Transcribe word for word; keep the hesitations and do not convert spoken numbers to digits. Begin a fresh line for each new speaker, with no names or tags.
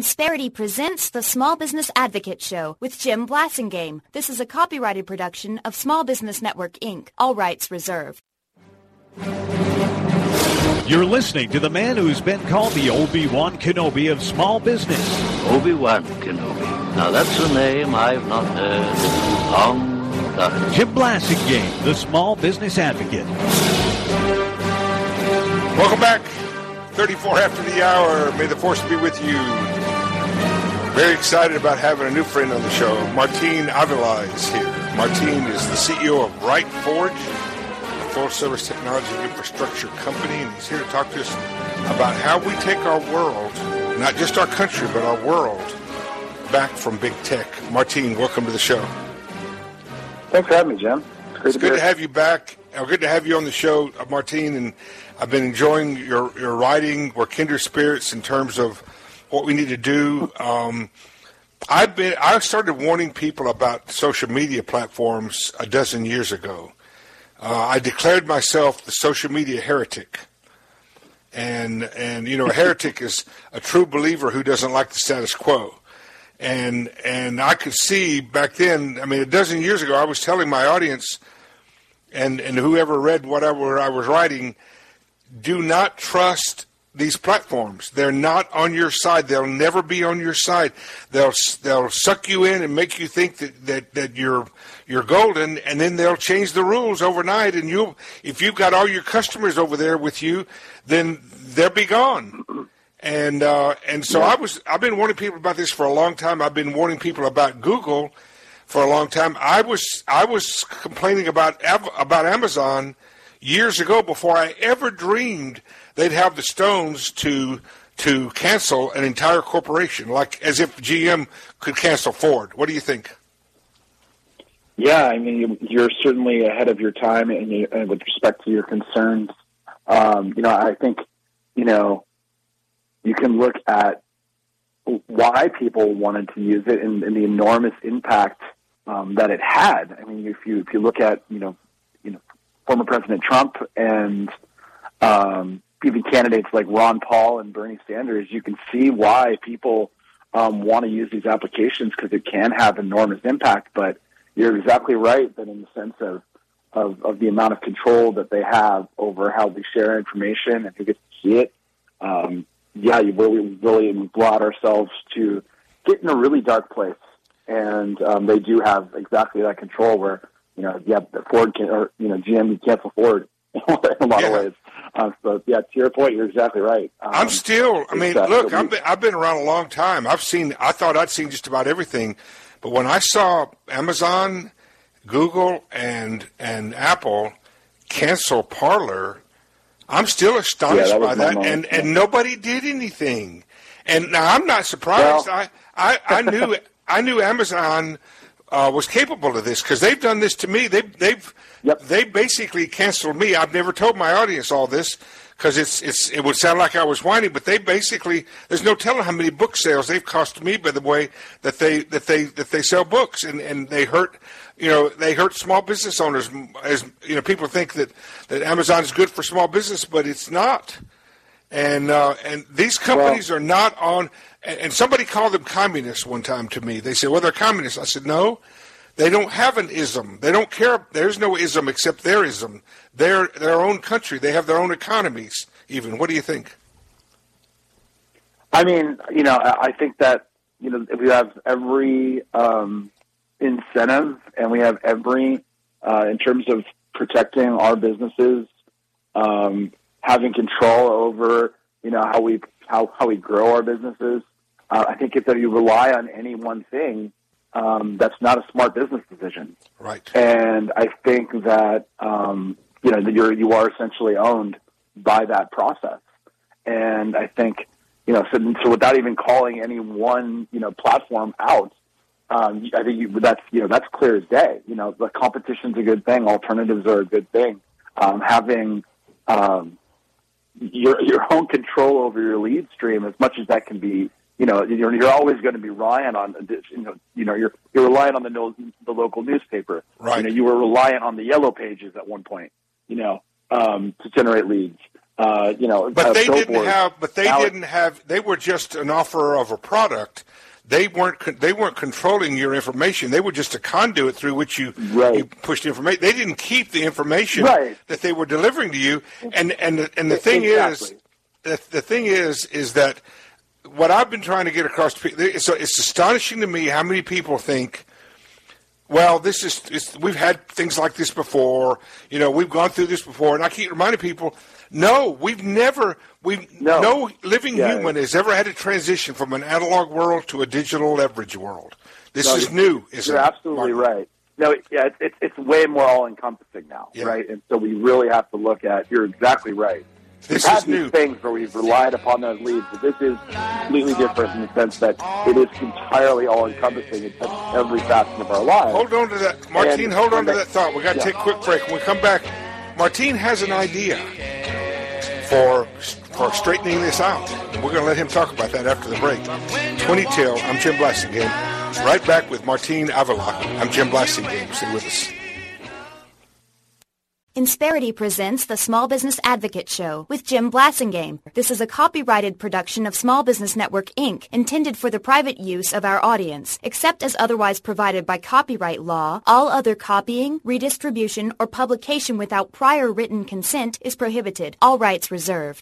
Insperity presents the Small Business Advocate Show with Jim Blasingame. This is a copyrighted production of Small Business Network, Incorporated. All rights reserved.
You're listening to the man who's been called the Obi-Wan Kenobi of small business.
Obi-Wan Kenobi. Now that's a name I've not heard in a long time.
Jim Blasingame, the Small Business Advocate.
Welcome back. thirty-four after the hour. May the force be with you. Very excited about having a new friend on the show. Martin Avila is here. Martin is the C E O of Right Forge, a full-service technology infrastructure company, and he's here to talk to us about how we take our world, not just our country, but our world, back from big tech. Martin, welcome to the show.
Thanks for having me, Jim. It's, great
it's
to
good
be
to have you back. Uh, good to have you on the show, uh, Martin, and I've been enjoying your, your writing. We're kindred spirits in terms of what we need to do. Um, I've been I started warning people about social media platforms a dozen years ago. Uh, I declared myself the social media heretic. And, and you know, a heretic is a true believer who doesn't like the status quo. And and I could see back then, I mean, a dozen years ago, I was telling my audience and, and whoever read whatever I was writing, do not trust these platforms. They're not on your side. They'll never be on your side. They'll they'll suck you in and make you think that, that, that you're you're golden, and then they'll change the rules overnight. And you, if you've got all your customers over there with you, then they'll be gone. And uh, and so I was I've been warning people about this for a long time. I've been warning people about Google for a long time. I was I was complaining about about Amazon years ago before I ever dreamed they'd have the stones to to cancel an entire corporation, like as if G M could cancel Ford. What do you think?
Yeah, I mean, you're certainly ahead of your time, and, you, and with respect to your concerns, um, you know, I think, you know, you can look at why people wanted to use it and, and the enormous impact um, that it had. I mean, if you if you look at, you know, you know, former President Trump and um, even candidates like Ron Paul and Bernie Sanders, you can see why people um, want to use these applications, because it can have enormous impact. But you're exactly right that in the sense of, of, of the amount of control that they have over how we share information and who gets to see it, um, yeah, you really, really brought ourselves to get in a really dark place. And um, they do have exactly that control where, you know, yeah, Ford can, or, you know, G M can cancel Ford in a lot
yeah.
of ways. Um, so, yeah, to your point, you're exactly right. Um,
I'm still, I mean,
uh,
look, I've been, I've been around a long time. I've seen, I thought I'd seen just about everything. But when I saw Amazon, Google, and and Apple cancel Parler, I'm still astonished
yeah, that
by that.
moment.
And,
yeah.
and nobody did anything. And now I'm not surprised.
Well,
I, I, I knew I knew Amazon uh, was capable of this, because they've done this to me. They, they've
Yep.
they basically canceled me. I've never told my audience all this, because it's it's it would sound like I was whining, but they basically, there's no telling how many book sales they've cost me by the way that they that they that they sell books, and, and they hurt you know they hurt small business owners. As you know, people think that, that Amazon is good for small business, but it's not. And uh, and these companies well, are not on. And, and somebody called them communists one time to me. They said, "Well, they're communists." I said, "No. They don't have an ism. They don't care. There's no ism except their ism. They're their own country. They have their own economies, even." What do you think?
I mean, you know, I think that, you know, we have every um, incentive, and we have every, uh, in terms of protecting our businesses, um, having control over, you know, how we how, how we grow our businesses. Uh, I think if that you rely on any one thing, Um, that's not a smart business decision.
Right.
And I think that, um, you know, you're, you are essentially owned by that process. And I think, you know, so, so without even calling any one, you know, platform out, um, I think you, that's, you know, that's clear as day. You know, the competition's a good thing. Alternatives are a good thing. Um, having, um, your, your own control over your lead stream, as much as that can be, you know, you're, you're always going to be relying on, you know, you know, you're you're relying on the no, the local newspaper.
Right.
You know, you were reliant on the yellow pages at one point, you know, um, to generate leads. uh, you know,
but they didn't
billboard.
have. But they
now
didn't have. They were just an offerer of a product. They weren't. They weren't controlling your information. They were just a conduit through which you,
right.
you pushed information. They didn't keep the information
right.
that they were delivering to you. And and the, and the thing
exactly.
is, the, the thing is, is that what I've been trying to get across to people. It's, it's astonishing to me how many people think, well, this is it's, we've had things like this before. You know, we've gone through this before, and I keep reminding people, no, we've never. We
no.
no living
yeah.
human has ever had to transition from an analog world to a digital leverage world. This
no,
is new. Isn't
you're
it,
absolutely
Martin?
right. No, yeah, it's it's, it's way more all encompassing now,
yeah.
right? And so we really have to look at. You're exactly right.
This
We've had
is
these
new.
things where we've relied upon those leads, but this is completely different in the sense that it is entirely all encompassing. It touches every facet of our lives.
Hold on to that, Martine.
And,
hold on to
and
that thought. We got to
yeah.
take a quick break. When we come back, Martine has an idea for for straightening this out. And we're going to let him talk about that after the break. twenty till. I'm Jim Blasingame. Right back with Martine Avila. I'm Jim Blasingame. Stay with us.
Insperity presents the Small Business Advocate Show with Jim Blasingame. This is a copyrighted production of Small Business Network, Incorporated, intended for the private use of our audience. Except as otherwise provided by copyright law, all other copying, redistribution, or publication without prior written consent is prohibited. All rights reserved.